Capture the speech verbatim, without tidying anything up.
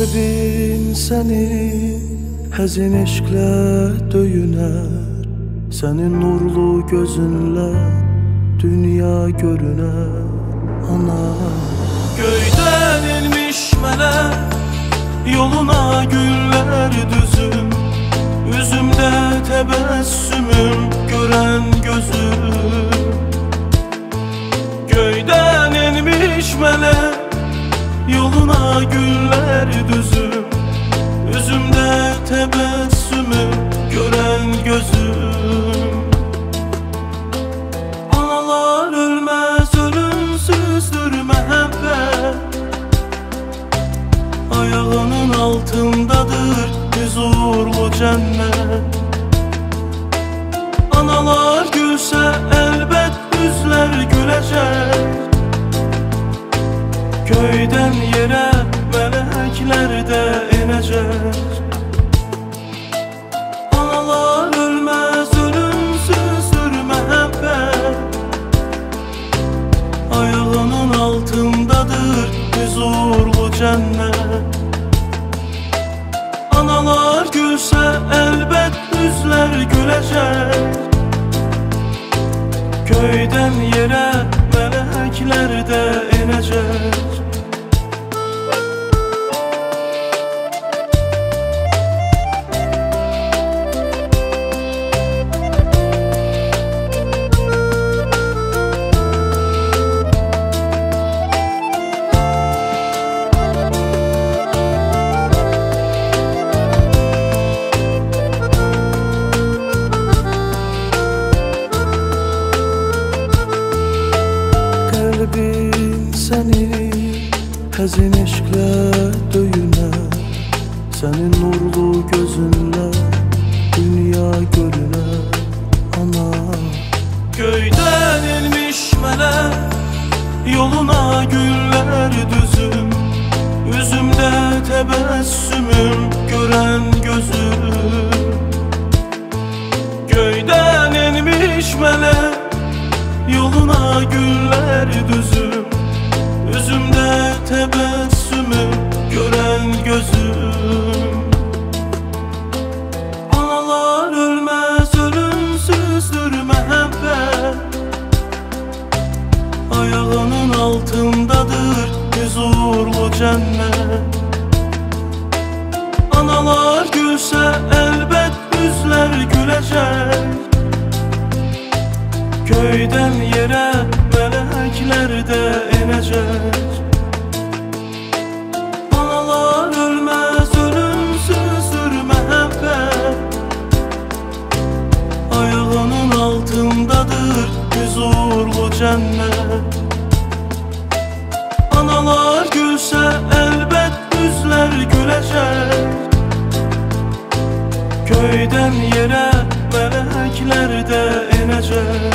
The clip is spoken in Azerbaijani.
Qəlbin səni həzin eşqlə döyünər, sənin nurlu gözünlə dünya görünər. Ana, göydən inmiş mələk, yoluna güllər düzüm, üzümdə təbəssümüm görən gözüm. Göydən inmiş mələk, yoluna güllər düzüm, üzümdə təbəssümüm görən gözüm. Analar ölməz, ölümsüzdür məhəbbət, ayağının altındadır huzurlu cənnət. Analar gülsə əlbət üzlər güləcək, göydən yerə mələklər də enəcək. Analar ölməz, ölümsüzdür məhəbbət, ayağının altındadır huzurlu cənnət. Analar gülsə əlbət üzlər güləcək, göydən yerə mələklər də enəcək. Qəlbin səni həzin eşqlə döyünər, sənin nurlu gözünlə dünya görünər. Ana, göydən inmiş mələk, yoluna güllər düzüm, üzümdə təbəssümüm görən gözüm. Göydən inmiş mələk, yoluna güllər düzüm, üzümdə təbəssümüm görən gözüm. Analar ölməz, ölümsüzdür məhəbbət, ayağının altındadır huzurlu cənnət. Analar gülsə əlbət üzlər güləcək, göydən yerə mələklər də enəcək. Analar ölməz, ölümsüzdür məhəbbət, ayağının altındadır huzurlu cənnət. Analar gülsə əlbət üzlər güləcək, göydən yerə mələklər də enəcək.